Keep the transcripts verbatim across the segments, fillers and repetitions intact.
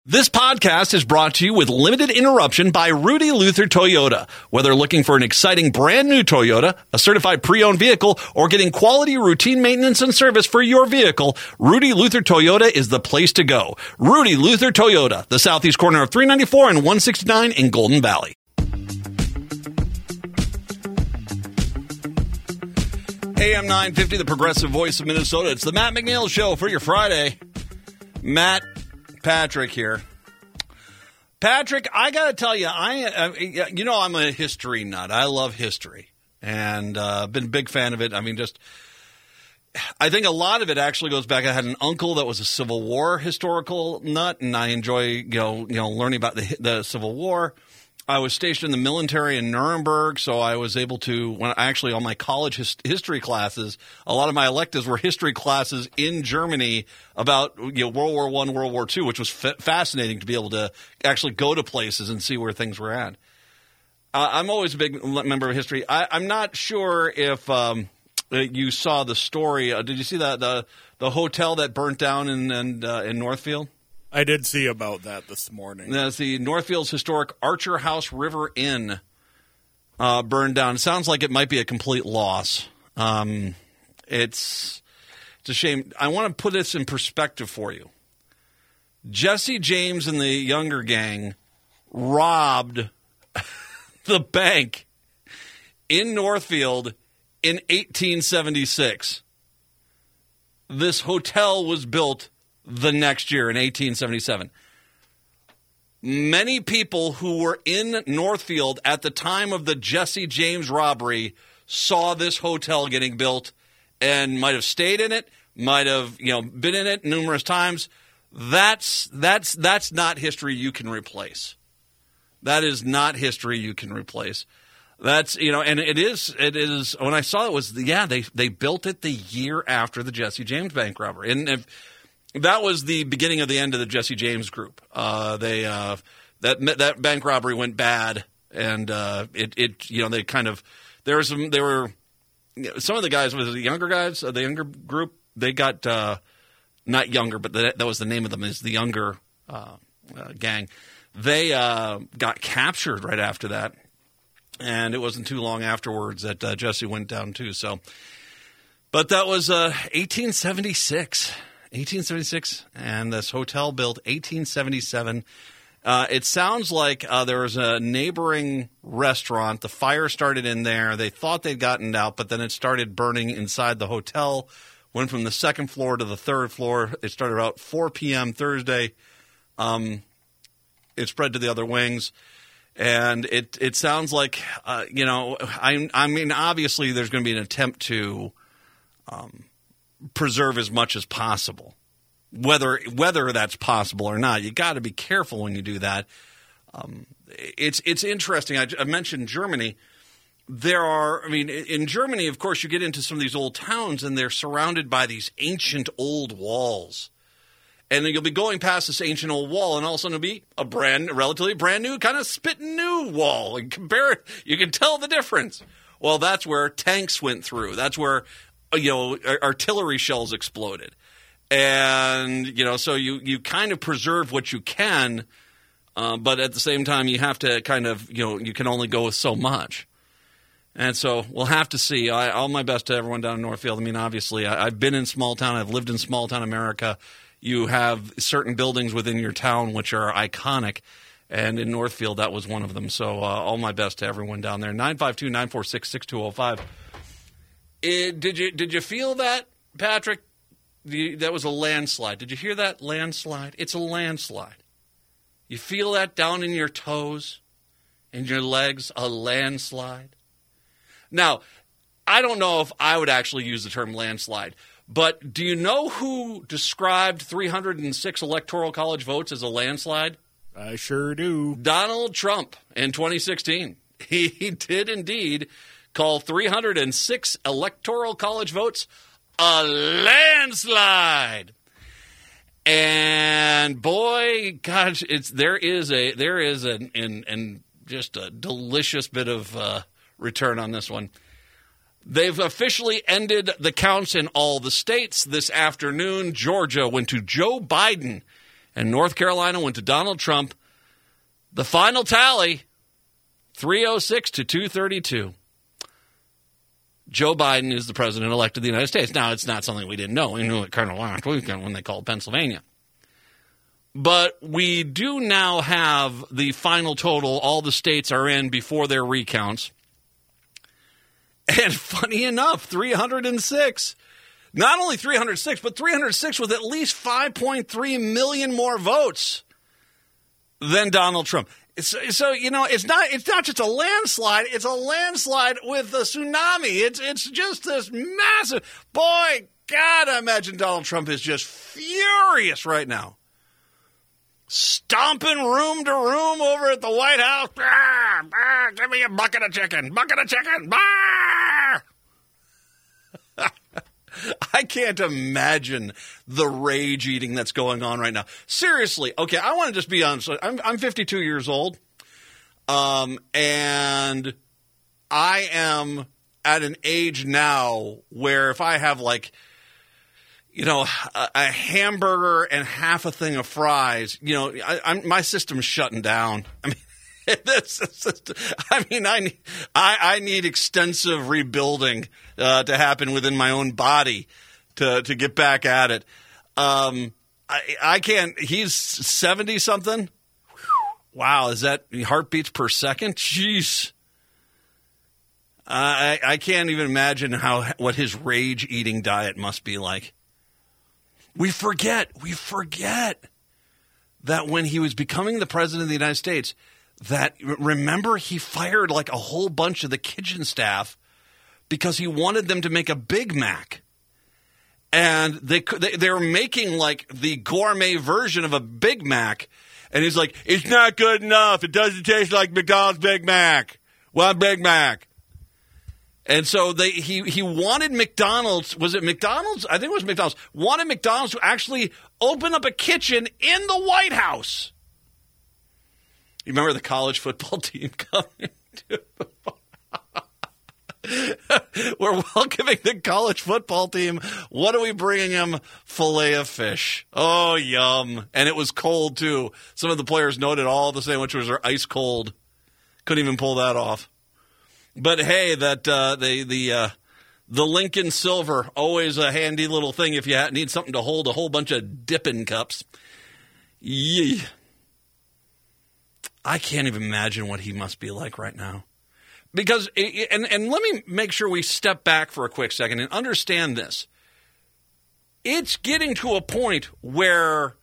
This podcast is brought to you with limited interruption by Rudy Luther Toyota. Whether looking for an exciting brand new Toyota, a certified pre-owned vehicle, or getting quality routine maintenance and service for your vehicle, Rudy Luther Toyota is the place to go. Rudy Luther Toyota, the southeast corner of three ninety-four and one sixty-nine in Golden Valley. A M nine fifty, the progressive voice of Minnesota. It's the Matt McNeil Show for your Friday. Matt Patrick here. Patrick, I got to tell you, I uh, you know I'm a history nut. I love history, and uh, been a big fan of it. I mean, just I think a lot of it actually goes back. I had an uncle that was a Civil War historical nut, and I enjoy you know you know learning about the the Civil War. I was stationed in the military in Nuremberg, so I was able to, when actually on my college his, history classes, a lot of my electives were history classes in Germany about you know, World War One, World War Two, which was f- fascinating to be able to actually go to places and see where things were at. Uh, I'm always a big member of history. I, I'm not sure if um, you saw the story. Uh, did you see that the the hotel that burnt down in in, uh, in Northfield? I did see about that this morning. That's the Northfield's historic Archer House River Inn uh, burned down. It sounds like it might be a complete loss. Um, it's it's a shame. I want to put this in perspective for you. Jesse James and the Younger gang robbed the bank in Northfield in eighteen seventy-six. This hotel was built the next year in eighteen seventy-seven. Many people who were in Northfield at the time of the Jesse James robbery saw this hotel getting built and might have stayed in it, might have, you know, been in it numerous times. That's that's that's not history you can replace. That is not history you can replace. That's, you know, and it is, it is, when I saw it was, yeah, they, they built it the year after the Jesse James bank robbery. And if, that was the beginning of the end of the Jesse James group. Uh, they uh, that that bank robbery went bad, and uh, it it you know they kind of there were some there were you know, some of the guys was the younger guys uh, the younger group they got uh, not younger but the, that was the name of them is the younger uh, uh, gang. They uh, got captured right after that, and it wasn't too long afterwards that uh, Jesse went down too. So, but that was uh, eighteen seventy-six. eighteen seventy-six, and this hotel built eighteen seventy-seven. Uh, it sounds like uh, there was a neighboring restaurant. The fire started in there. They thought they'd gotten out, but then it started burning inside the hotel. Went from the second floor to the third floor. It started about four p.m. Thursday. Um, it spread to the other wings. And it it sounds like, uh, you know, I, I mean, obviously there's going to be an attempt to um, – preserve as much as possible. Whether whether that's possible or not, you got to be careful when you do that. Um, it's it's interesting. I, I mentioned Germany. There are, I mean, in Germany, of course, you get into some of these old towns, and they're surrounded by these ancient old walls. And then you'll be going past this ancient old wall, and all of a sudden it'll be a brand, relatively brand new, kind of spitting new wall. And compare it, you can tell the difference. Well, that's where tanks went through. That's where you know, artillery shells exploded. And, you know, so you, you kind of preserve what you can, uh, but at the same time you have to kind of, you know, you can only go with so much. And so we'll have to see. I, all my best to everyone down in Northfield. I mean, obviously, I, I've been in small town. I've lived in small town America. You have certain buildings within your town which are iconic. And in Northfield, that was one of them. So uh, all my best to everyone down there. nine five two, nine four six, six two zero five. It, did you did you feel that, Patrick? The, that was a landslide. Did you hear that landslide? It's a landslide. You feel that down in your toes, in your legs, a landslide? Now, I don't know if I would actually use the term landslide, but do you know who described three hundred six Electoral College votes as a landslide? I sure do. Donald Trump in twenty sixteen. He, he did indeed call three hundred six Electoral College votes a landslide. And boy, gosh, it's there is a there is an an, an just a delicious bit of uh, return on this one. They've officially ended the counts in all the states this afternoon. Georgia went to Joe Biden and North Carolina went to Donald Trump. The final tally, three oh six to two thirty-two. Joe Biden is the president-elect of the United States. Now, it's not something we didn't know. We knew it kind of last weekend when they called Pennsylvania. But we do now have the final total. All the states are in before their recounts. And funny enough, three hundred six. Not only three hundred six, but three hundred six with at least five point three million more votes than Donald Trump. It's, so, you know, it's not it's not just a landslide. It's a landslide with a tsunami. It's, it's just this massive. Boy, God, I imagine Donald Trump is just furious right now. Stomping room to room over at the White House. Bah, bah, give me a bucket of chicken. Bucket of chicken. Bah! I can't imagine the rage eating that's going on right now. Seriously. Okay, I want to just be honest. I'm, I'm fifty-two years old. Um, and I am at an age now where if I have like, you know, a, a hamburger and half a thing of fries, you know, I, I'm, my system's shutting down. I mean, this, this, I mean, I need, I, I need extensive rebuilding uh, to happen within my own body to to get back at it. Um, I, I can't. He's seventy something. Wow, is that heartbeats per second? Jeez. I I can't even imagine how what his rage eating diet must be like. We forget, we forget that when he was becoming the president of the United States, that, remember, he fired like a whole bunch of the kitchen staff because he wanted them to make a Big Mac. And they, they, they were making like the gourmet version of a Big Mac. And he's like, it's not good enough. It doesn't taste like McDonald's Big Mac. One Big Mac. And so they he he wanted McDonald's, was it McDonald's? I think it was McDonald's. Wanted McDonald's to actually open up a kitchen in the White House. You remember the college football team coming to We're welcoming the college football team. What are we bringing them? Filet of fish. Oh, yum. And it was cold, too. Some of the players noted all the sandwiches are ice cold. Couldn't even pull that off. But hey, that uh, the the uh, the Lincoln Silver, always a handy little thing if you need something to hold a whole bunch of dipping cups. Yee. I can't even imagine what he must be like right now. Because, and, and let me make sure we step back for a quick second and understand this. It's getting to a point where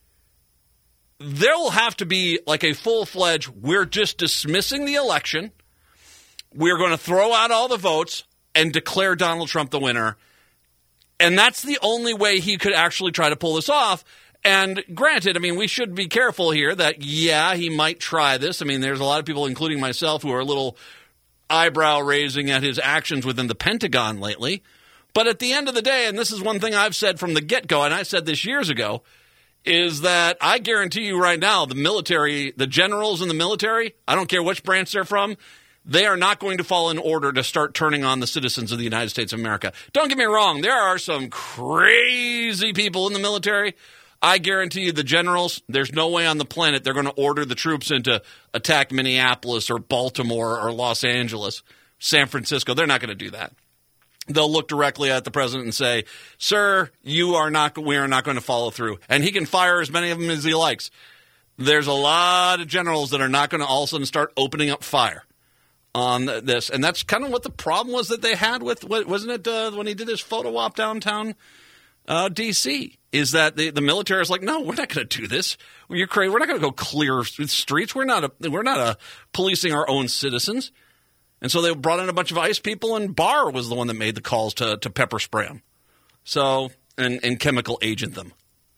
there will have to be like a full-fledged, we're just dismissing the election. We're going to throw out all the votes and declare Donald Trump the winner. And that's the only way he could actually try to pull this off. And granted, I mean, we should be careful here that, yeah, he might try this. I mean, there's a lot of people, including myself, who are a little eyebrow raising at his actions within the Pentagon lately. But at the end of the day, and this is one thing I've said from the get-go, and I said this years ago, is that I guarantee you right now, the military, the generals in the military, I don't care which branch they're from, they are not going to fall in order to start turning on the citizens of the United States of America. Don't get me wrong. There are some crazy people in the military. I guarantee you the generals, there's no way on the planet they're going to order the troops in to attack Minneapolis or Baltimore or Los Angeles, San Francisco. They're not going to do that. They'll look directly at the president and say, sir, you are not, we are not going to follow through. And he can fire as many of them as he likes. There's a lot of generals that are not going to all of a sudden start opening up fire on this. And that's kind of what the problem was that they had with, wasn't it, uh, when he did his photo op downtown uh, D C, is that the, the military is like, no, we're not going to do this. You're crazy. We're not going to go clear streets. We're not a, we're not a policing our own citizens. And so they brought in a bunch of ICE people, and Barr was the one that made the calls to, to pepper spray them. So, and, and chemical agent them.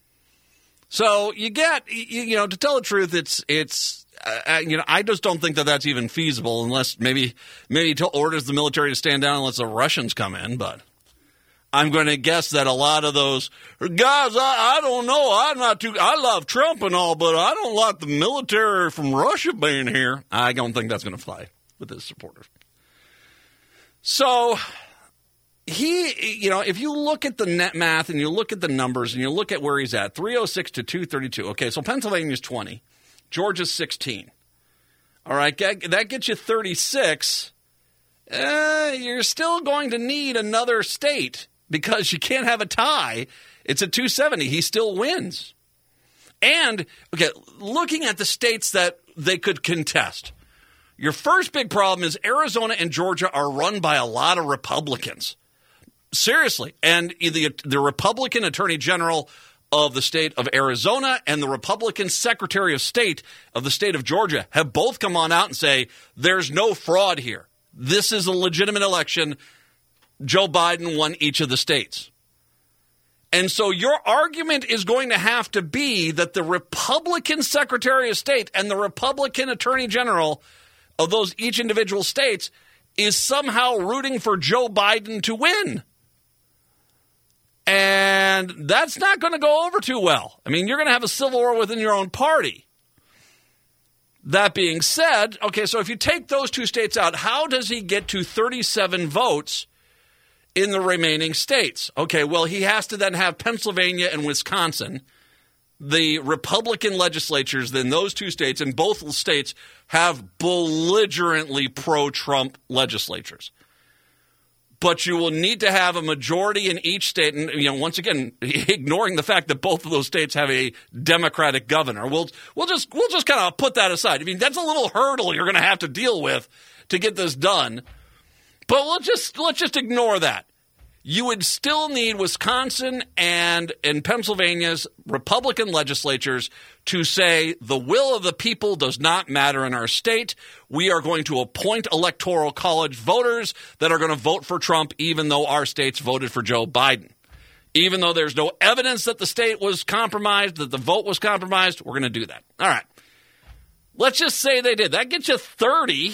So you get, you, you know, to tell the truth, it's, it's, uh, you know, I just don't think that that's even feasible unless maybe, maybe he orders the military to stand down unless the Russians come in. But I'm going to guess that a lot of those guys, I, I don't know. I'm not too, I love Trump and all, but I don't like the military from Russia being here. I don't think that's going to fly with his supporters. So he, you know, if you look at the net math and you look at the numbers and you look at where he's at, three oh six to two thirty-two. Okay, so Pennsylvania's twenty. Georgia's sixteen. All right, that gets you thirty-six. Uh, you're still going to need another state because you can't have a tie. It's at two seventy. He still wins. And, okay, looking at the states that they could contest, your first big problem is Arizona and Georgia are run by a lot of Republicans. Seriously. And the, the Republican Attorney General of the state of Arizona and the Republican Secretary of State of the state of Georgia have both come on out and say, there's no fraud here. This is a legitimate election. Joe Biden won each of the states. And so your argument is going to have to be that the Republican Secretary of State and the Republican Attorney General of those each individual states is somehow rooting for Joe Biden to win. And that's not going to go over too well. I mean, you're going to have a civil war within your own party. That being said, okay, so if you take those two states out, how does he get to thirty-seven votes in the remaining states? Okay, well, he has to then have Pennsylvania and Wisconsin. The Republican legislatures in those two states, and both states, have belligerently pro-Trump legislatures. But you will need to have a majority in each state, and you know, once again, ignoring the fact that both of those states have a Democratic governor. We'll we'll just we'll just kind of put that aside. I mean, that's a little hurdle you're going to have to deal with to get this done. But we'll just let's just ignore that. You would still need Wisconsin and, and Pennsylvania's Republican legislatures to say the will of the people does not matter in our state. We are going to appoint electoral college voters that are going to vote for Trump even though our states voted for Joe Biden. Even though there's no evidence that the state was compromised, that the vote was compromised, we're going to do that. All right. Let's just say they did. That gets you thirty.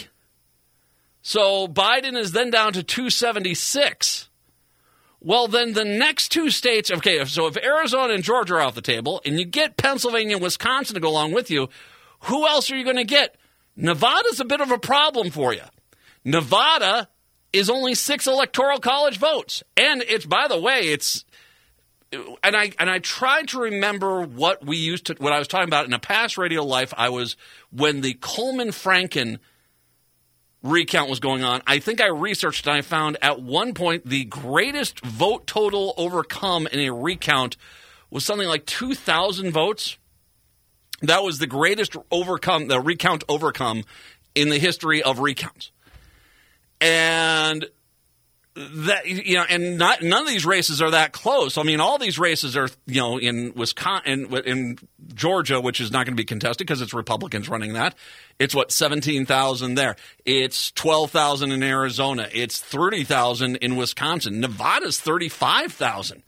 So Biden is then down to two seventy-six. Well, then the next two states, okay, so if Arizona and Georgia are off the table and you get Pennsylvania and Wisconsin to go along with you, who else are you going to get? Nevada's a bit of a problem for you. Nevada is only six electoral college votes. And it's, by the way, it's, and I and I tried to remember what we used to, what I was talking about in a past radio life. I was, when the Coleman-Franken recount was going on, I think I researched and I found at one point the greatest vote total overcome in a recount was something like two thousand votes. That was the greatest overcome, the recount overcome in the history of recounts. And that, you know, and not none of these races are that close. I mean, all these races are, you know, in Wisconsin, in, in Georgia, which is not going to be contested because it's Republicans running that. It's what, seventeen thousand there. It's twelve thousand in Arizona. It's thirty thousand in Wisconsin. Nevada's thirty-five thousand.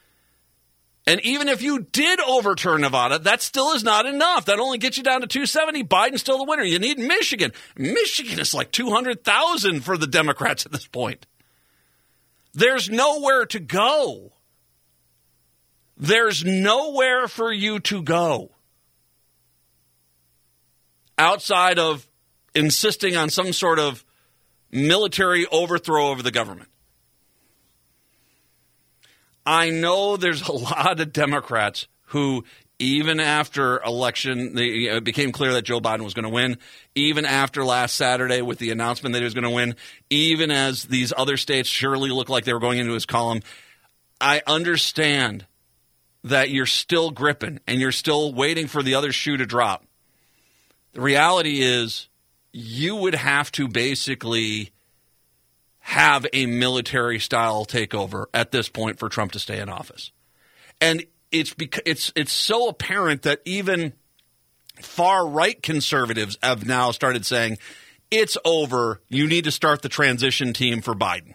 And even if you did overturn Nevada, that still is not enough. That only gets you down to two seventy. Biden's still the winner. You need Michigan. Michigan is like two hundred thousand for the Democrats at this point. There's nowhere to go. There's nowhere for you to go outside of insisting on some sort of military overthrow of the government. I know there's a lot of Democrats who, even after election, they, it became clear that Joe Biden was going to win, even after last Saturday with the announcement that he was going to win, even as these other states surely looked like they were going into his column, I understand that you're still gripping and you're still waiting for the other shoe to drop. The reality is you would have to basically have a military-style takeover at this point for Trump to stay in office. And it's because it's it's so apparent that even far-right conservatives have now started saying, it's over, you need to start the transition team for Biden.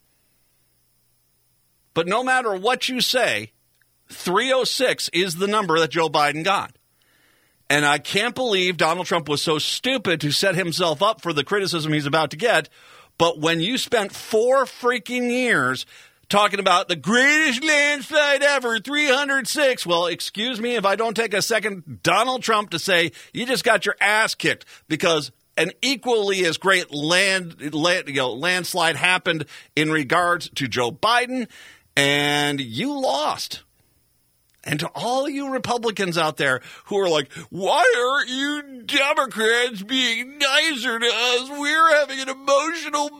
But no matter what you say, three oh six is the number that Joe Biden got. And I can't believe Donald Trump was so stupid to set himself up for the criticism he's about to get. But when you spent four freaking years talking about the greatest landslide ever, three hundred six, well, excuse me if I don't take a second, Donald Trump, to say you just got your ass kicked, because an equally as great land, land you know, landslide happened in regards to Joe Biden, and you lost. And to all you Republicans out there who are like, why aren't you Democrats being nicer to us? We're having an emotional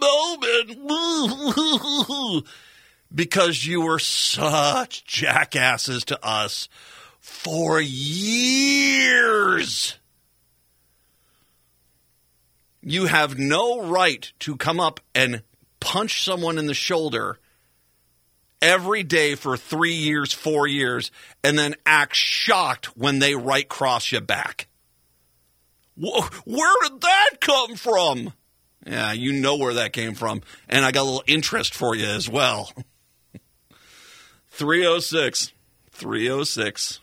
moment. Because you were such jackasses to us for years. You have no right to come up and punch someone in the shoulder every day for three years, four years, and then act shocked when they right cross you back. Where did that come from? Yeah, you know where that came from. And I got a little interest for you as well. three oh six. three oh six.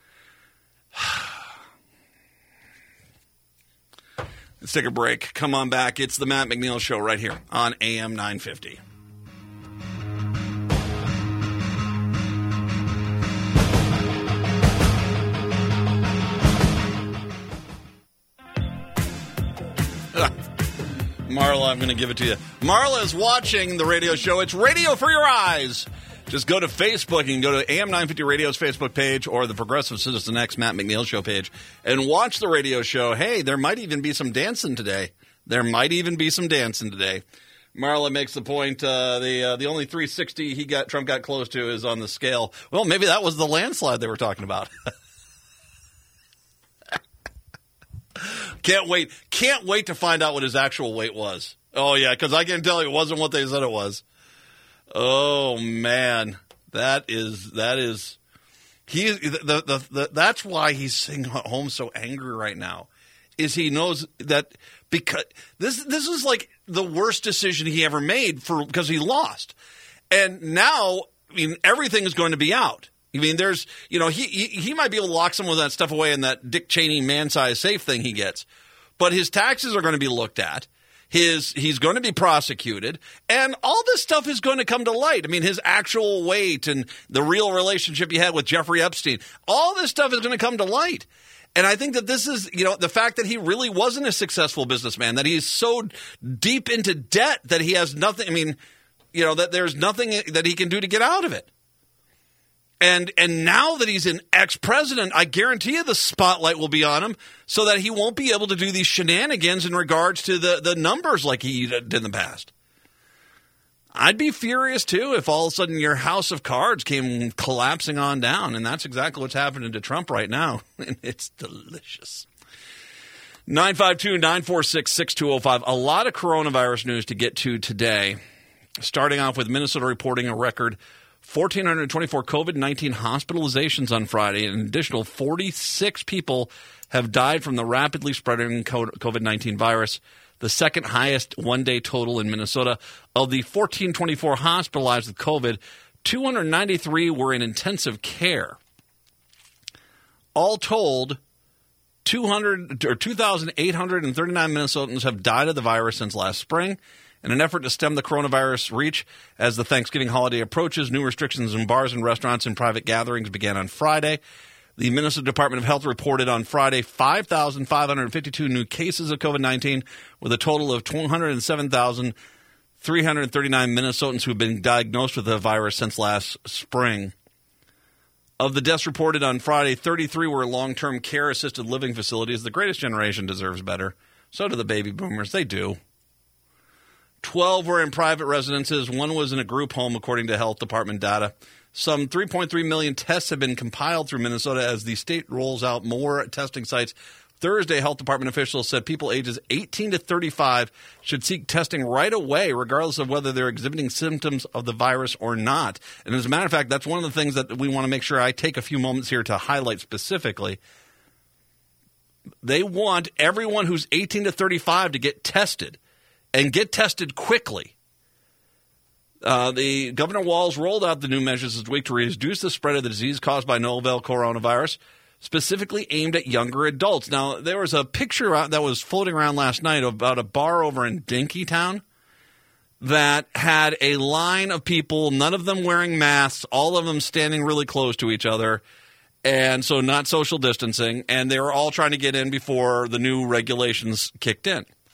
Let's take a break. Come on back. It's the Matt McNeil Show right here on A M nine fifty. Marla, I'm going to give it to you. Marla is watching the radio show. It's Radio for Your Eyes. Just go to Facebook. You can go to A M nine fifty Radio's Facebook page or the Progressive Citizen X Matt McNeil Show page and watch the radio show. Hey, there might even be some dancing today. There might even be some dancing today. Marla makes the point uh, the uh, the only three sixty he got Trump got close to is on the scale. Well, maybe that was the landslide they were talking about. Can't wait. Can't wait to find out what his actual weight was. Oh, yeah, because I can tell you it wasn't what they said it was. Oh, man. That is, that is, he is, the, the, the, that's why he's sitting home so angry right now, is he knows that because this, this is like the worst decision he ever made for, because he lost. And now, I mean, everything is going to be out. I mean, there's, you know, he, he he might be able to lock some of that stuff away in that Dick Cheney man-sized safe thing he gets. But his taxes are going to be looked at. His He's going to be prosecuted. And all this stuff is going to come to light. I mean, his actual weight and the real relationship he had with Jeffrey Epstein. All this stuff is going to come to light. And I think that this is, you know, the fact that he really wasn't a successful businessman, that he's so deep into debt that he has nothing, I mean, you know, that there's nothing that he can do to get out of it. And and now that he's an ex-president, I guarantee you the spotlight will be on him so that he won't be able to do these shenanigans in regards to the, the numbers like he did in the past. I'd be furious, too, if all of a sudden your house of cards came collapsing on down. And that's exactly what's happening to Trump right now. And it's delicious. nine five two, nine four six, six two zero five. A lot of coronavirus news to get to today. Starting off with Minnesota reporting a record one thousand four hundred twenty-four COVID nineteen hospitalizations on Friday. An additional forty-six people have died from the rapidly spreading COVID nineteen virus, the second highest one-day total in Minnesota. Of the one thousand four hundred twenty-four hospitalized with COVID, two hundred ninety-three were in intensive care. All told, two hundred or two thousand eight hundred thirty-nine Minnesotans have died of the virus since last spring. In an effort to stem the coronavirus reach as the Thanksgiving holiday approaches, new restrictions in bars and restaurants and private gatherings began on Friday. The Minnesota Department of Health reported on Friday five thousand five hundred fifty-two new cases of COVID nineteen, with a total of two hundred seven thousand three hundred thirty-nine Minnesotans who have been diagnosed with the virus since last spring. Of the deaths reported on Friday, thirty-three were long-term care assisted living facilities. The greatest generation deserves better. So do the baby boomers. They do. twelve were in private residences. One was in a group home, according to health department data. Some three point three million tests have been compiled through Minnesota as the state rolls out more testing sites. Thursday, health department officials said people ages eighteen to thirty-five should seek testing right away, regardless of whether they're exhibiting symptoms of the virus or not. And as a matter of fact, that's one of the things that we want to make sure I take a few moments here to highlight specifically. They want everyone who's eighteen to thirty-five to get tested. And get tested quickly. Uh, the Governor Walz rolled out the new measures this week to reduce the spread of the disease caused by novel coronavirus, specifically aimed at younger adults. Now, there was a picture out that was floating around last night about a bar over in Dinkytown that had a line of people, none of them wearing masks, all of them standing really close to each other, and so not social distancing, and they were all trying to get in before the new regulations kicked in.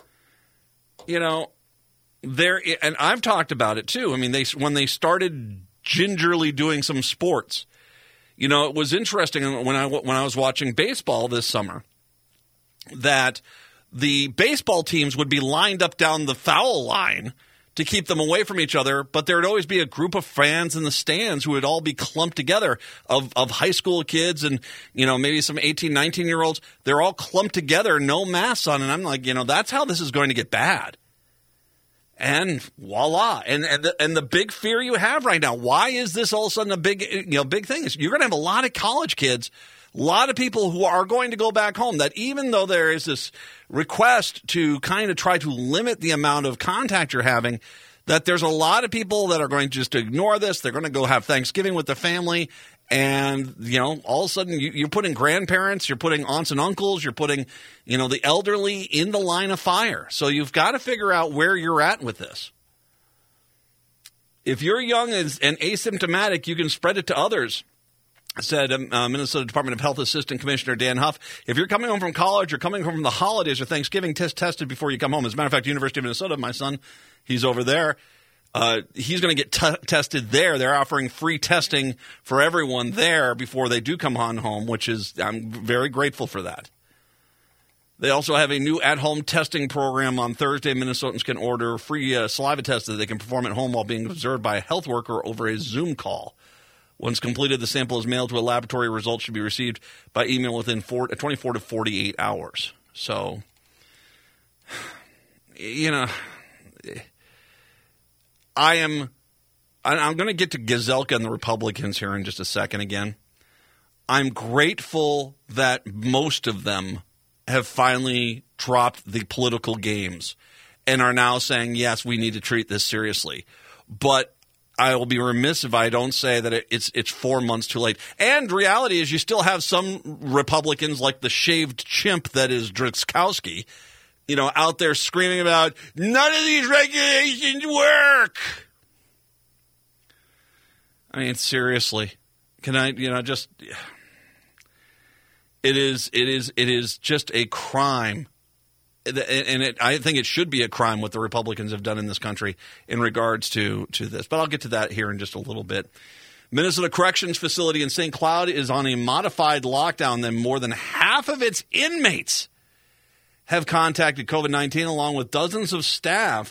you know, there, and I've talked about it too. I mean, they when they started gingerly doing some sports, you know, it was interesting when I when I was watching baseball this summer that the baseball teams would be lined up down the foul line to keep them away from each other, but there would always be a group of fans in the stands who would all be clumped together of, of high school kids and, you know, maybe some eighteen, nineteen-year-olds. They're all clumped together, no masks on, and I'm like, you know, that's how this is going to get bad. And voila. And and the, and the big fear you have right now, why is this all of a sudden a big, you know, big thing? Is you're going to have a lot of college kids, a lot of people who are going to go back home, that even though there is this request to kind of try to limit the amount of contact you're having, that there's a lot of people that are going to just ignore this. They're going to go have Thanksgiving with their family. And, you know, all of a sudden you, you're putting grandparents, you're putting aunts and uncles, you're putting, you know, the elderly in the line of fire. So you've got to figure out where you're at with this. If you're young and, and asymptomatic, you can spread it to others, said uh, Minnesota Department of Health Assistant Commissioner Dan Huff. If you're coming home from college or coming home from the holidays or Thanksgiving, test tested before you come home. As a matter of fact, University of Minnesota, my son, he's over there. Uh, he's going to get t- tested there. They're offering free testing for everyone there before they do come on home, which is, I'm very grateful for that. They also have a new at-home testing program on Thursday. Minnesotans can order free uh, saliva tests that they can perform at home while being observed by a health worker over a Zoom call. Once completed, the sample is mailed to a laboratory. Results should be received by email within four, twenty-four to forty-eight hours. So, you know, I am I'm going to get to Gazelka and the Republicans here in just a second again. I'm grateful that most of them have finally dropped the political games and are now saying, yes, we need to treat this seriously. But I will be remiss if I don't say that it, it's it's four months too late. And reality is you still have some Republicans like the shaved chimp that is Drizkowski, you know, out there screaming about none of these regulations work. I mean, seriously, can I, you know, just, it is, it is, it is just a crime. And it, I think it should be a crime what the Republicans have done in this country in regards to, to this. But I'll get to that here in just a little bit. Minnesota Corrections Facility in Saint Cloud is on a modified lockdown. Then more than half of its inmates have contacted COVID nineteen, along with dozens of staff.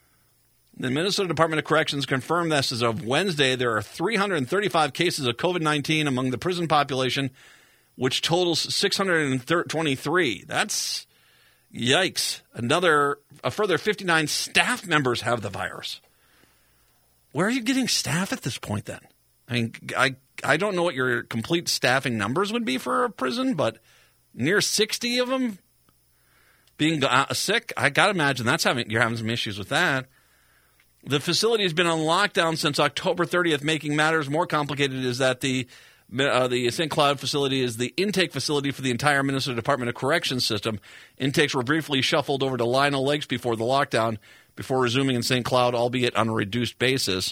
The Minnesota Department of Corrections confirmed this as of Wednesday. There are three hundred thirty-five cases of COVID nineteen among the prison population, which totals six hundred twenty-three. That's... Yikes. Another, a further fifty-nine staff members have the virus. Where are you getting staff at this point then? I mean, I I don't know what your complete staffing numbers would be for a prison, but near sixty of them being uh, sick, I got to imagine that's having you're having some issues with that. The facility has been on lockdown since October thirtieth. Making matters more complicated is that the Uh, the Saint Cloud facility is the intake facility for the entire Minnesota Department of Corrections system. Intakes were briefly shuffled over to Lionel Lakes before the lockdown, before resuming in Saint Cloud, albeit on a reduced basis.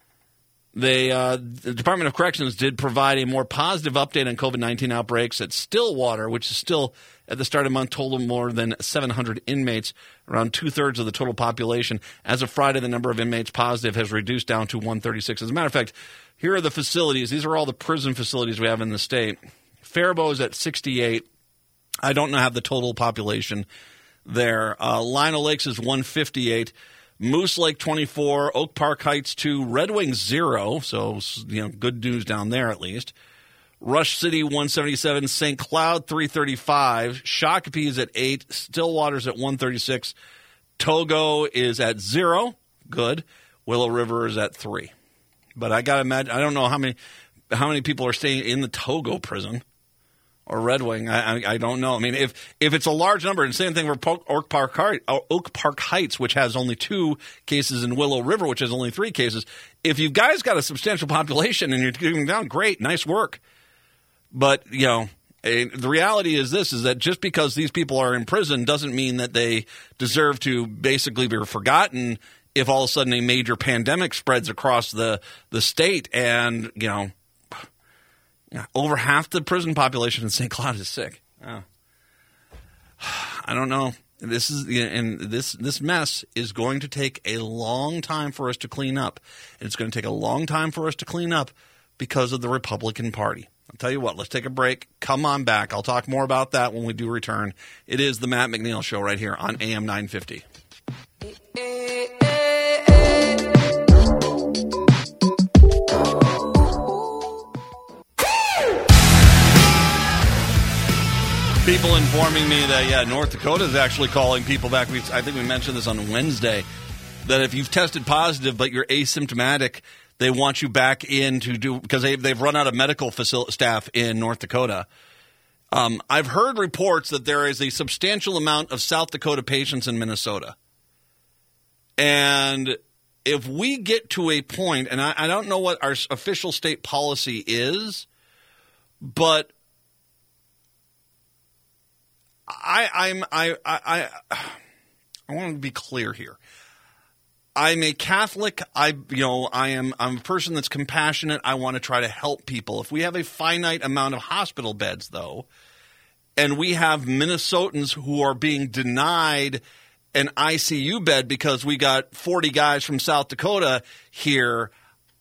They, uh, the Department of Corrections did provide a more positive update on COVID nineteen outbreaks at Stillwater, which is still, at the start of the month, totaled more than seven hundred inmates, around two-thirds of the total population. As of Friday, the number of inmates positive has reduced down to one thirty-six. As a matter of fact, here are the facilities. These are all the prison facilities we have in the state. Faribault is at sixty-eight. I don't know have the total population there. Uh, Lionel Lakes is one fifty-eight. Moose Lake twenty-four. Oak Park Heights two. Red Wings zero. So, you know, good news down there at least. Rush City one seventy-seven. Saint Cloud three thirty-five. Shakopee is at eight. Stillwater's at one thirty-six. Togo is at zero. Good. Willow River is at three. But I gotta imagine. I don't know how many how many people are staying in the Togo prison or Red Wing. I, I, I don't know. I mean, if if it's a large number, and same thing for Oak Park Oak Park Heights, which has only two cases, in Willow River, which has only three cases. If you guys got a substantial population and you're getting down, great, nice work. But you know, the reality is this: is that just because these people are in prison doesn't mean that they deserve to basically be forgotten. If all of a sudden a major pandemic spreads across the, the state and, you know, over half the prison population in Saint Cloud is sick. Oh. I don't know. This is and this this mess is going to take a long time for us to clean up. And it's going to take a long time for us to clean up because of the Republican Party. I'll tell you what, let's take a break. Come on back. I'll talk more about that when we do return. It is the Matt McNeil Show right here on A M nine fifty. People informing me that, yeah, North Dakota is actually calling people back. We, I think we mentioned this on Wednesday, that if you've tested positive but you're asymptomatic, they want you back in to do, because they, they've run out of medical facility staff in North Dakota. Um, I've heard reports that there is a substantial amount of South Dakota patients in Minnesota. And if we get to a point, and I, I don't know what our official state policy is, but I, I'm I I I, I want to be clear here. I'm a Catholic. I you know I am I'm a person that's compassionate. I want to try to help people. If we have a finite amount of hospital beds, though, and we have Minnesotans who are being denied an I C U bed because we got forty guys from South Dakota here,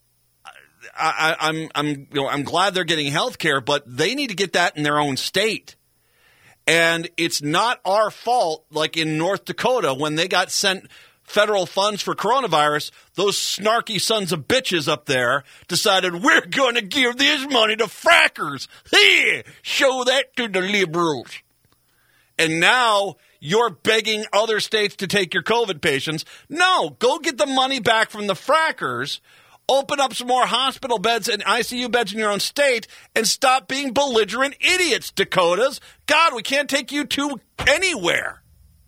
I, I, I'm I'm you know I'm glad they're getting health care, but they need to get that in their own state. And it's not our fault, like in North Dakota, when they got sent federal funds for coronavirus, those snarky sons of bitches up there decided, we're going to give this money to frackers. Here, show that to the liberals. And now you're begging other states to take your COVID patients. No, go get the money back from the frackers. Open up some more hospital beds and I C U beds in your own state and stop being belligerent idiots, Dakotas. God, we can't take you two anywhere.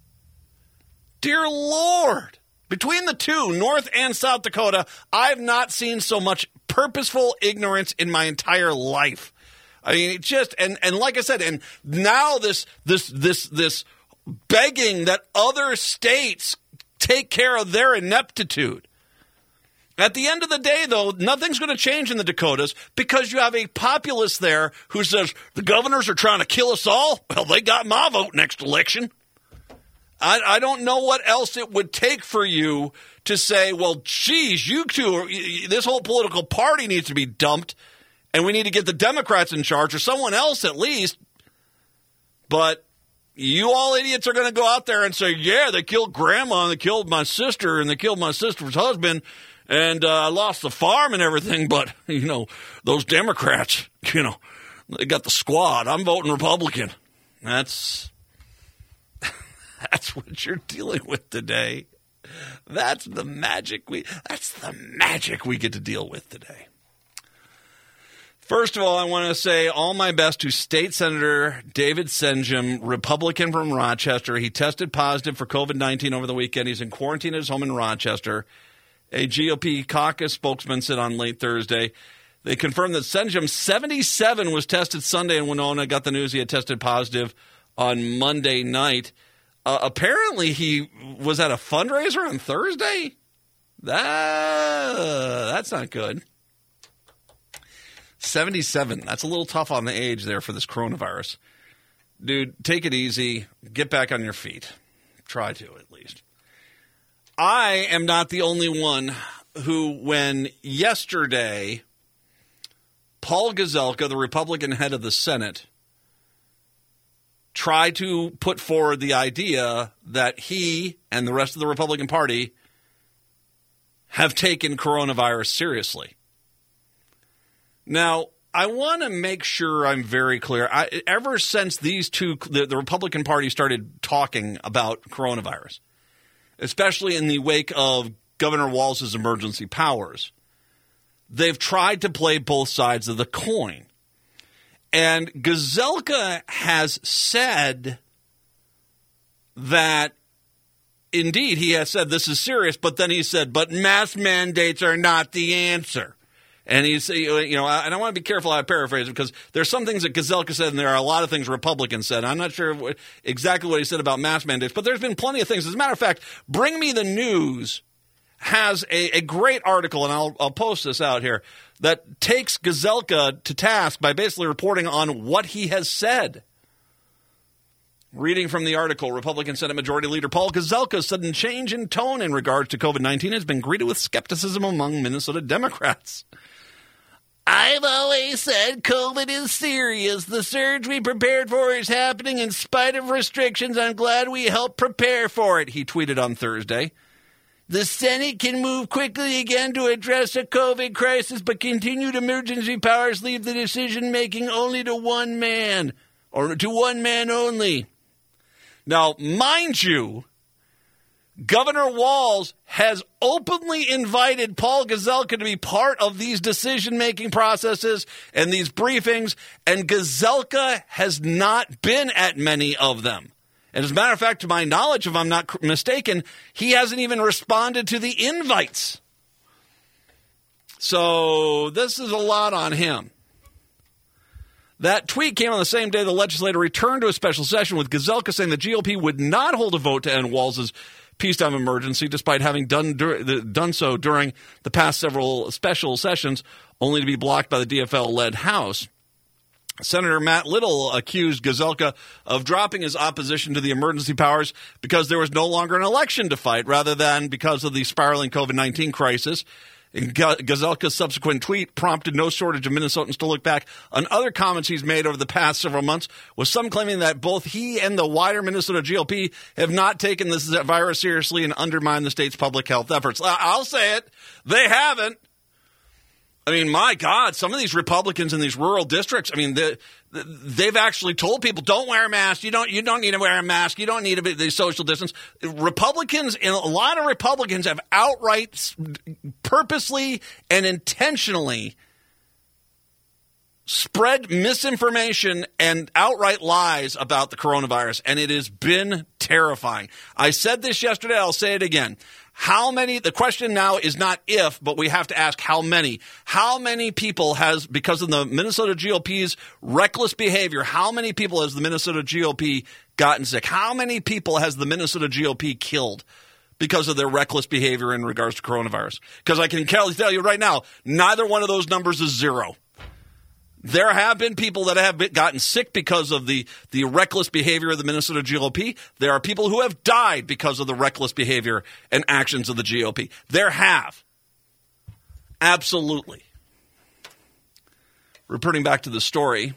Dear Lord. Between the two, North and South Dakota, I've not seen so much purposeful ignorance in my entire life. I mean, it just, and, and like I said, and now this, this, this, this begging that other states take care of their ineptitude. At the end of the day, though, nothing's going to change in the Dakotas because you have a populace there who says, the governors are trying to kill us all. Well, they got my vote next election. I, I don't know what else it would take for you to say, well, geez, you two, are, this whole political party needs to be dumped, and we need to get the Democrats in charge, or someone else at least. But you all idiots are going to go out there and say, yeah, they killed Grandma, and they killed my sister, and they killed my sister's husband, and uh, I lost the farm and everything, but, you know, those Democrats, you know, they got the squad. I'm voting Republican. That's that's what you're dealing with today. That's the magic we that's the magic we get to deal with today. First of all, I want to say all my best to State Senator David Senjem, Republican from Rochester. He tested positive for COVID nineteen over the weekend. He's in quarantine at his home in Rochester. A G O P caucus spokesman said on late Thursday, they confirmed that Senjem, seventy-seven, was tested Sunday in Winona. Got the news he had tested positive on Monday night. Uh, apparently, he was at a fundraiser on Thursday. That, that's not good. seventy-seven. That's a little tough on the age there for this coronavirus. Dude, take it easy. Get back on your feet. Try to, at least. I am not the only one who, when yesterday, Paul Gazelka, the Republican head of the Senate, tried to put forward the idea that he and the rest of the Republican Party have taken coronavirus seriously. Now, I want to make sure I'm very clear. I, ever since these two, the, the Republican Party started talking about coronavirus, especially in the wake of Governor Walz's emergency powers, they've tried to play both sides of the coin. And Gazelka has said that, indeed, he has said this is serious, but then he said, but mask mandates are not the answer. And he's, you know, and I want to be careful how I paraphrase it because there's some things that Gazelka said and there are a lot of things Republicans said. I'm not sure what, exactly what he said about mask mandates, but there's been plenty of things. As a matter of fact, Bring Me the News has a, a great article, and I'll, I'll post this out here, that takes Gazelka to task by basically reporting on what he has said. Reading from the article, Republican Senate Majority Leader Paul Gazelka's sudden change in tone in regards to COVID nineteen has been greeted with skepticism among Minnesota Democrats. I've always said COVID is serious. The surge we prepared for is happening in spite of restrictions. I'm glad we helped prepare for it, he tweeted on Thursday. The Senate can move quickly again to address the COVID crisis, but continued emergency powers leave the decision-making only to one man, or to one man only. Now, mind you, Governor Walz has openly invited Paul Gazelka to be part of these decision-making processes and these briefings, and Gazelka has not been at many of them. And as a matter of fact, to my knowledge, if I'm not mistaken, he hasn't even responded to the invites. So this is a lot on him. That tweet came on the same day the legislature returned to a special session with Gazelka saying the G O P would not hold a vote to end Walz's peacetime emergency, despite having done dur- done so during the past several special sessions, only to be blocked by the D F L-led House. Senator Matt Little accused Gazelka of dropping his opposition to the emergency powers because there was no longer an election to fight, rather than because of the spiraling COVID nineteen crisis. And Gazelka's subsequent tweet prompted no shortage of Minnesotans to look back on other comments he's made over the past several months, with some claiming that both he and the wider Minnesota G O P have not taken this virus seriously and undermined the state's public health efforts. I'll say it. They haven't. I mean, my God, some of these Republicans in these rural districts, I mean, they, they've actually told people, don't wear a mask. You don't you don't need to wear a mask. You don't need to be the social distance. Republicans, and a lot of Republicans have outright, purposely and intentionally spread misinformation and outright lies about the coronavirus, and it has been terrifying. I said this yesterday. I'll say it again. How many, the question now is not if, but we have to ask how many. How many people has, because of the Minnesota G O P's reckless behavior, how many people has the Minnesota G O P gotten sick? How many people has the Minnesota G O P killed because of their reckless behavior in regards to coronavirus? Because I can tell you right now, neither one of those numbers is zero. There have been people that have been, gotten sick because of the, the reckless behavior of the Minnesota G O P. There are people who have died because of the reckless behavior and actions of the G O P. There have. Absolutely. Returning back to the story.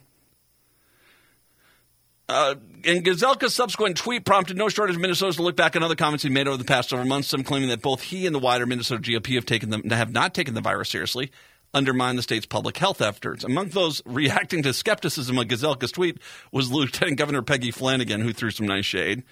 Uh, and Gazelka's subsequent tweet prompted no shortage of Minnesotans to look back on other comments he made over the past several months, some claiming that both he and the wider Minnesota G O P have taken them, have not taken the virus seriously, undermine the state's public health efforts. Among those reacting to skepticism of Gazelka's tweet was Lieutenant Governor Peggy Flanagan, who threw some nice shade.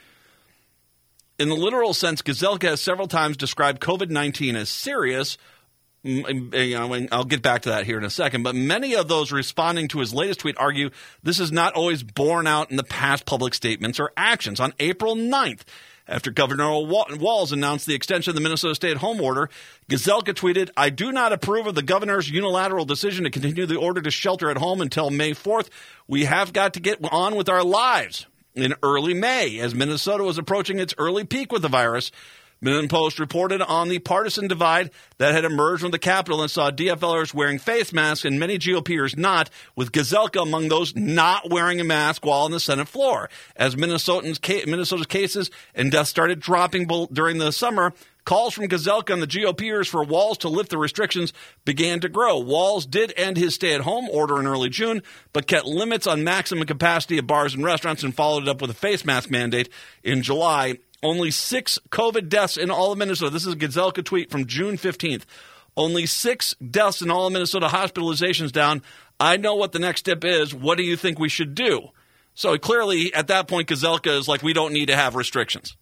In the literal sense, Gazelka has several times described COVID nineteen as serious. You know, I'll get back to that here in a second, but many of those responding to his latest tweet argue this is not always borne out in the past public statements or actions. On April ninth, after Governor Walz announced the extension of the Minnesota stay-at-home order, Gazelka tweeted, I do not approve of the governor's unilateral decision to continue the order to shelter at home until May fourth. We have got to get on with our lives. In early May, as Minnesota was approaching its early peak with the virus, Minden Post reported on the partisan divide that had emerged from the Capitol and saw DFLers wearing face masks and many GOPers not, with Gazelka among those not wearing a mask while on the Senate floor. As Minnesotans, Minnesota's cases and deaths started dropping during the summer, calls from Gazelka and the GOPers for Walz to lift the restrictions began to grow. Walz did end his stay-at-home order in early June, but kept limits on maximum capacity of bars and restaurants and followed it up with a face mask mandate in July. Only six COVID deaths in all of Minnesota. This is a Gazelka tweet from June fifteenth. Only six deaths in all of Minnesota, hospitalizations down. I know what the next step is. What do you think we should do? So clearly, at that point, Gazelka is like, we don't need to have restrictions.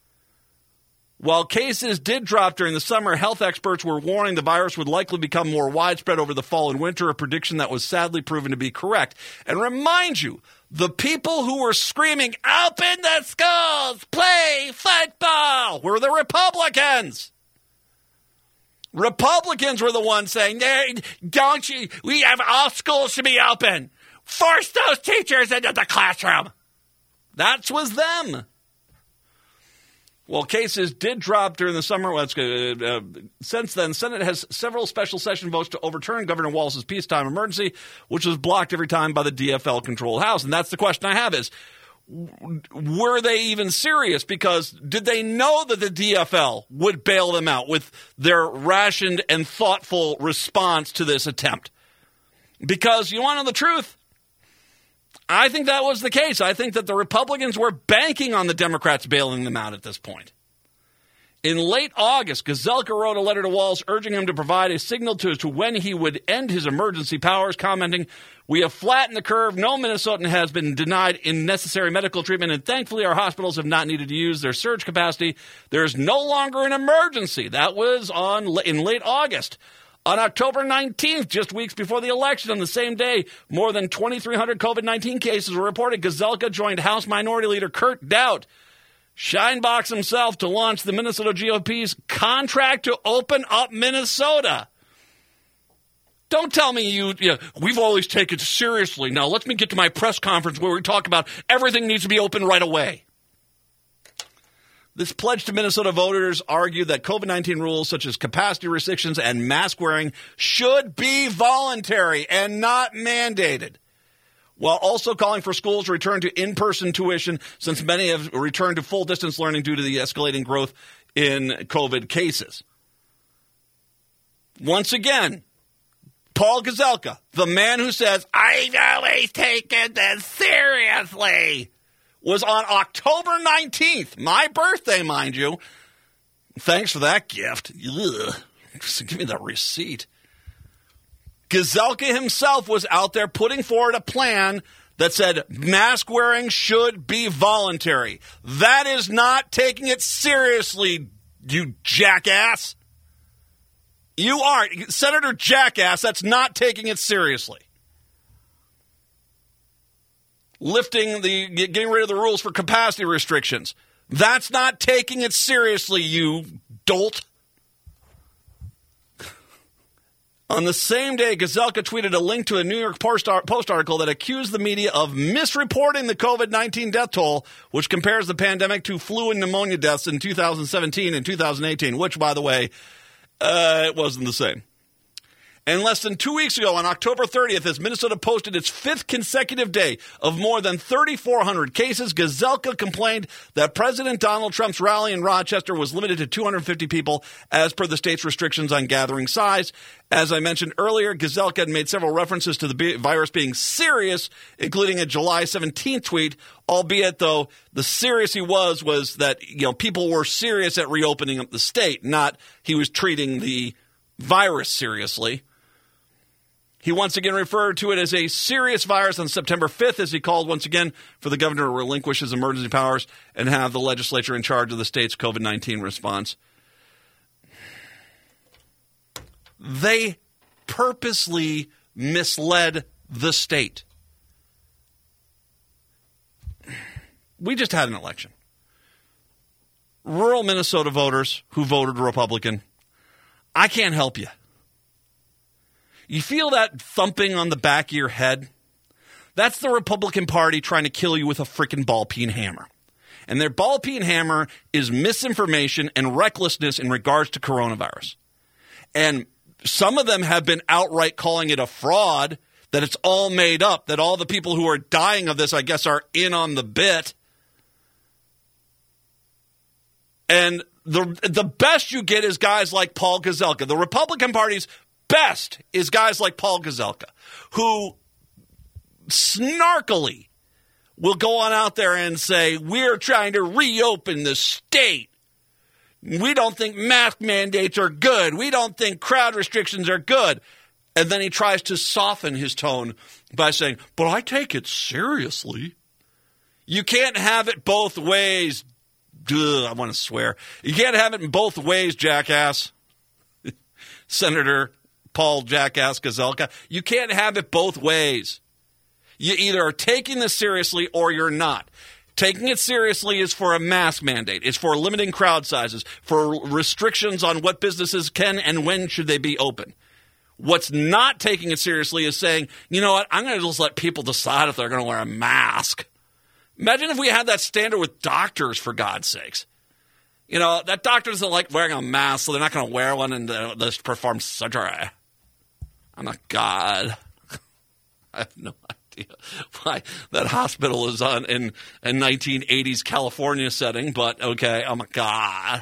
While cases did drop during the summer, health experts were warning the virus would likely become more widespread over the fall and winter, a prediction that was sadly proven to be correct. And remind you, the people who were screaming, open the schools, play football, were the Republicans. Republicans were the ones saying, don't you, we have all schools should be open. Force those teachers into the classroom. That was them. Well, cases did drop during the summer. Well, uh, uh, since then, Senate has several special session votes to overturn Governor Walz's peacetime emergency, which was blocked every time by the D F L-controlled House. And that's the question I have is, were they even serious? Because did they know that the D F L would bail them out with their rationed and thoughtful response to this attempt? Because you want to know the truth? I think that was the case. I think that the Republicans were banking on the Democrats bailing them out at this point. In late August, Gazelka wrote a letter to Walz urging him to provide a signal to, to when he would end his emergency powers, commenting, "We have flattened the curve. No Minnesotan has been denied necessary medical treatment, and thankfully our hospitals have not needed to use their surge capacity. There is no longer an emergency." That was on in late August. On October nineteenth, just weeks before the election, on the same day, more than twenty-three hundred COVID nineteen cases were reported. Gazelka joined House Minority Leader Kurt Doudt, Scheinbox himself, to launch the Minnesota G O P's contract to open up Minnesota. Don't tell me you, you know, we've always taken it seriously. Now, let me get to my press conference where we talk about everything needs to be open right away. This pledge to Minnesota voters argued that COVID nineteen rules such as capacity restrictions and mask wearing should be voluntary and not mandated, while also calling for schools to return to in-person tuition since many have returned to full-distance learning due to the escalating growth in COVID cases. Once again, Paul Gazelka, the man who says, "I've always taken this seriously," was on October nineteenth, my birthday, mind you. Thanks for that gift. Ugh. Just give me the receipt. Gazelka himself was out there putting forward a plan that said mask wearing should be voluntary. That is not taking it seriously, you jackass. You aren't. Senator Jackass, that's not taking it seriously. Lifting the, getting rid of the rules for capacity restrictions. That's not taking it seriously, you dolt. On the same day, Gazelka tweeted a link to a New York Post article that accused the media of misreporting the COVID nineteen death toll, which compares the pandemic to flu and pneumonia deaths in two thousand seventeen and two thousand eighteen, which, by the way, uh, it wasn't the same. And less than two weeks ago, on October thirtieth, as Minnesota posted its fifth consecutive day of more than thirty-four hundred cases, Gazelka complained that President Donald Trump's rally in Rochester was limited to two hundred fifty people as per the state's restrictions on gathering size. As I mentioned earlier, Gazelka had made several references to the virus being serious, including a July seventeenth tweet, albeit, though, the serious he was was that, you know, people were serious at reopening up the state, not he was treating the virus seriously. He once again referred to it as a serious virus on September fifth, as he called once again for the governor to relinquish his emergency powers and have the legislature in charge of the state's COVID nineteen response. They purposely misled the state. We just had an election. Rural Minnesota voters who voted Republican, I can't help you. You feel that thumping on the back of your head? That's the Republican Party trying to kill you with a freaking ball-peen hammer. And their ball-peen hammer is misinformation and recklessness in regards to coronavirus. And some of them have been outright calling it a fraud, that it's all made up, that all the people who are dying of this, I guess, are in on the bit. And the the best you get is guys like Paul Gazelka. The Republican Party's best is guys like Paul Gazelka, who snarkily will go on out there and say, we're trying to reopen the state. We don't think mask mandates are good. We don't think crowd restrictions are good. And then he tries to soften his tone by saying, but I take it seriously. You can't have it both ways. Ugh, I want to swear. You can't have it in both ways, jackass. Senator Paul Jackass Gazelka. You can't have it both ways. You either are taking this seriously or you're not. Taking it seriously is for a mask mandate. It's for limiting crowd sizes, for restrictions on what businesses can and when should they be open. What's not taking it seriously is saying, you know what, I'm going to just let people decide if they're going to wear a mask. Imagine if we had that standard with doctors, for God's sakes. You know, that doctor doesn't like wearing a mask, so they're not going to wear one and uh, just perform surgery. I'm not God. I have no idea. idea why that hospital is on in a nineteen eighties California setting, but okay, oh my God.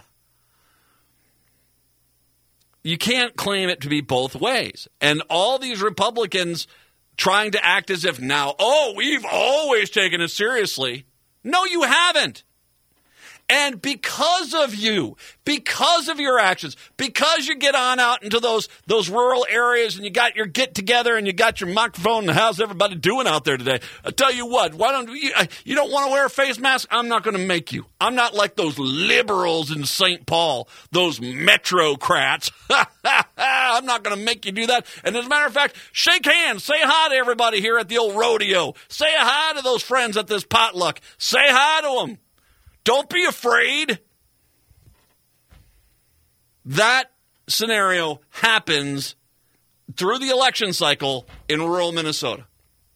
You can't claim it to be both ways. And all these Republicans trying to act as if now, oh, we've always taken it seriously. No, you haven't. And because of you, because of your actions, because you get on out into those those rural areas and you got your get together and you got your microphone and how's everybody doing out there today? I tell you what, why don't you, you don't want to wear a face mask? I'm not going to make you. I'm not like those liberals in Saint Paul, those metrocrats. I'm not going to make you do that. And as a matter of fact, shake hands, say hi to everybody here at the old rodeo. Say hi to those friends at this potluck. Say hi to them. Don't be afraid. That scenario happens through the election cycle in rural Minnesota.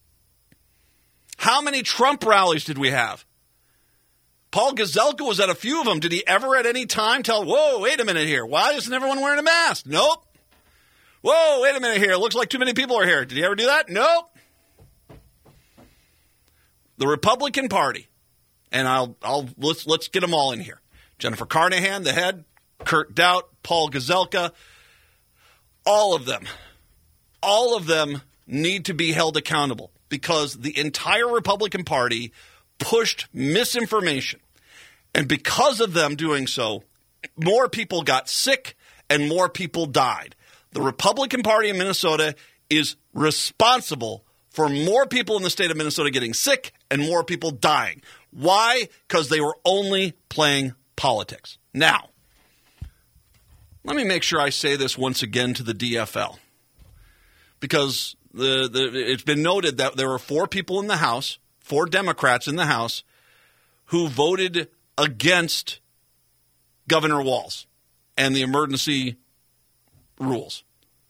How many Trump rallies did we have? Paul Gazelka was at a few of them. Did he ever at any time tell, whoa, wait a minute here. Why isn't everyone wearing a mask? Nope. Whoa, wait a minute here. It looks like too many people are here. Did he ever do that? Nope. The Republican Party. And I'll, I'll let's let's get them all in here. Jennifer Carnahan, the head, Kurt Doubt, Paul Gazelka, all of them, all of them need to be held accountable because the entire Republican Party pushed misinformation. And because of them doing so, more people got sick and more people died. The Republican Party in Minnesota is responsible for more people in the state of Minnesota getting sick and more people dying. Why? Because they were only playing politics. Now, let me make sure I say this once again to the D F L. Because the, the it's been noted that there were four people in the House, four Democrats in the House, who voted against Governor Walz and the emergency rules.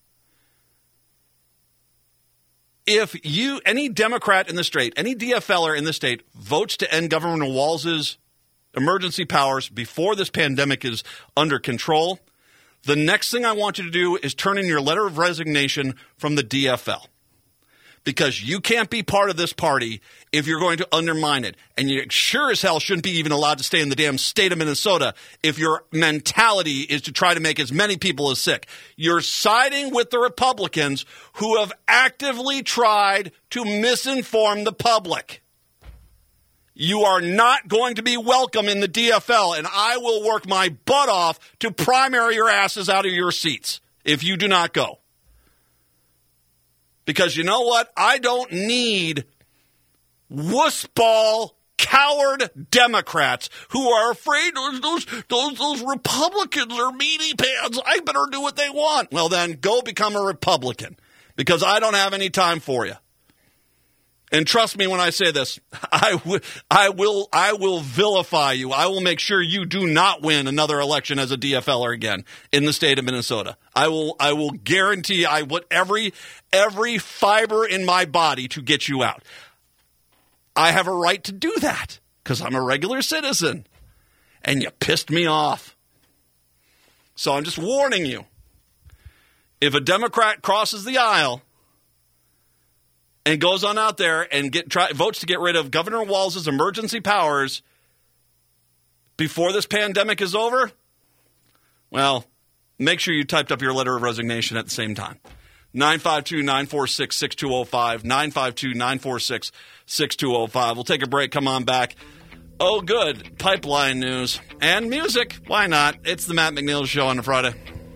If you, any Democrat in the state, any DFLer in the state votes to end Governor Walz's emergency powers before this pandemic is under control, the next thing I want you to do is turn in your letter of resignation from the D F L. Because you can't be part of this party if you're going to undermine it. And you sure as hell shouldn't be even allowed to stay in the damn state of Minnesota if your mentality is to try to make as many people as sick. You're siding with the Republicans who have actively tried to misinform the public. You are not going to be welcome in the D F L, and I will work my butt off to primary your asses out of your seats if you do not go. Because you know what? I don't need wussball, coward Democrats who are afraid those, those, those, those Republicans are meaty pants. I better do what they want. Well, then go become a Republican because I don't have any time for you. And trust me when I say this, I, w- I will I will vilify you. I will make sure you do not win another election as a DFLer again in the state of Minnesota. I will I will guarantee I put every every fiber in my body to get you out. I have a right to do that because I'm a regular citizen. And you pissed me off. So I'm just warning you. If a Democrat crosses the aisle and goes on out there and get try, votes to get rid of Governor Walz's emergency powers before this pandemic is over, well, make sure you typed up your letter of resignation at the same time. nine five two, nine four six, six two zero five, nine five two, nine four six, six two zero five. We'll take a break. Come on back. Oh, good. Pipeline news and music. Why not? It's the Matt McNeil Show on a Friday.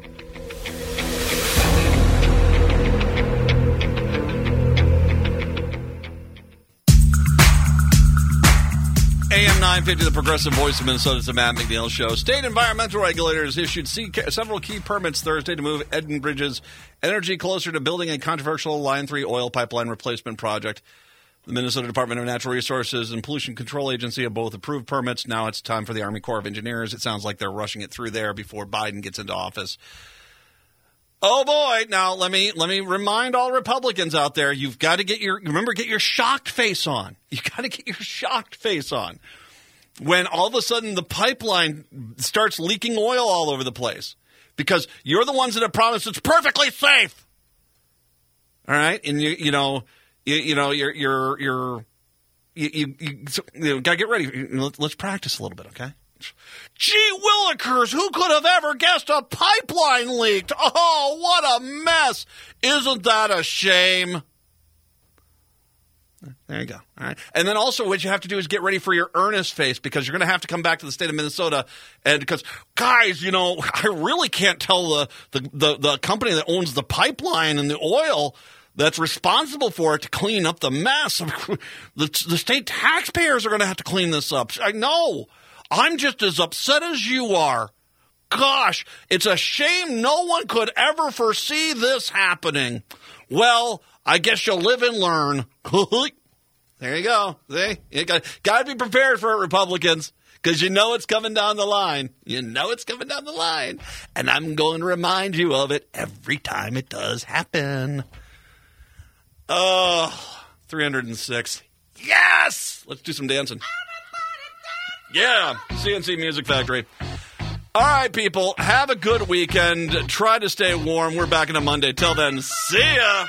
A M nine fifty, the progressive voice of Minnesota. It's the Matt McNeil Show. State environmental regulators issued several key permits Thursday to move Edenbridge's energy closer to building a controversial Line three oil pipeline replacement project. The Minnesota Department of Natural Resources and Pollution Control Agency have both approved permits. Now it's time for the Army Corps of Engineers. It sounds like they're rushing it through there before Biden gets into office. Oh boy! Now let me let me remind all Republicans out there: you've got to get your remember get your shocked face on. You got to get your shocked face on when all of a sudden the pipeline starts leaking oil all over the place because you're the ones that have promised it's perfectly safe. All right, and you you know You, you know, you're you're you're you you, you, you know, gotta get ready. Let's, let's practice a little bit, okay? Gee willikers, who could have ever guessed a pipeline leaked? Oh, what a mess! Isn't that a shame? There you go. All right. And then also what you have to do is get ready for your earnest face, because you're going to have to come back to the state of Minnesota. And because, guys, you know, I really can't tell the, the, the, the company that owns the pipeline and the oil that's responsible for it to clean up the mess. the, the state taxpayers are going to have to clean this up. I know. I'm just as upset as you are. Gosh, it's a shame no one could ever foresee this happening. Well, I guess you'll live and learn. There you go. See? You got, got to be prepared for it, Republicans, because you know it's coming down the line. You know it's coming down the line. And I'm going to remind you of it every time it does happen. Oh, three hundred six. Yes! Let's do some dancing. Yeah, C N C Music Factory. All right, people, have a good weekend. Try to stay warm. We're back on a Monday. Till then, see ya.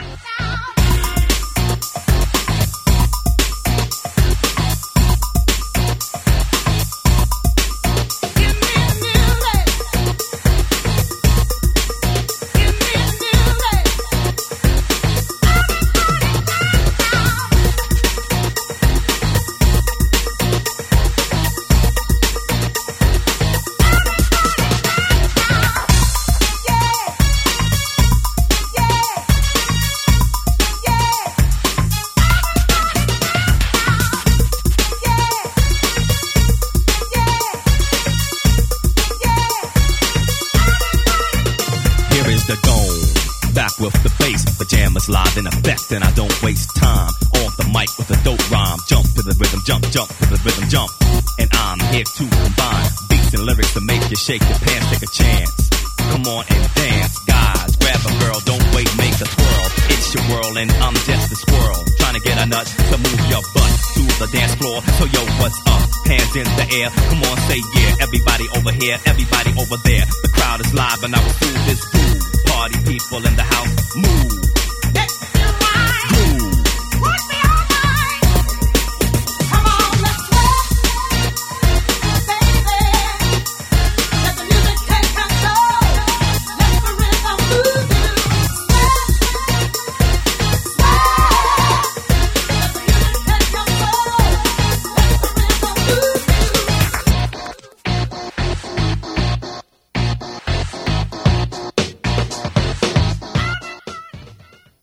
With the bass, pajamas live in effect, and I don't waste time on the mic with a dope rhyme. Jump to the rhythm, jump, jump to the rhythm, jump. And I'm here to combine beats and lyrics to make you shake your pants, take a chance. Come on and dance, guys, grab a girl, don't wait, make a twirl. It's your world and I'm just a squirrel, trying to get a nut to move your butt to the dance floor. So yo, what's up? Hands in the air, come on, say yeah. Everybody over here, everybody over there. The crowd is live and I will do this groove. Party people in the house, move.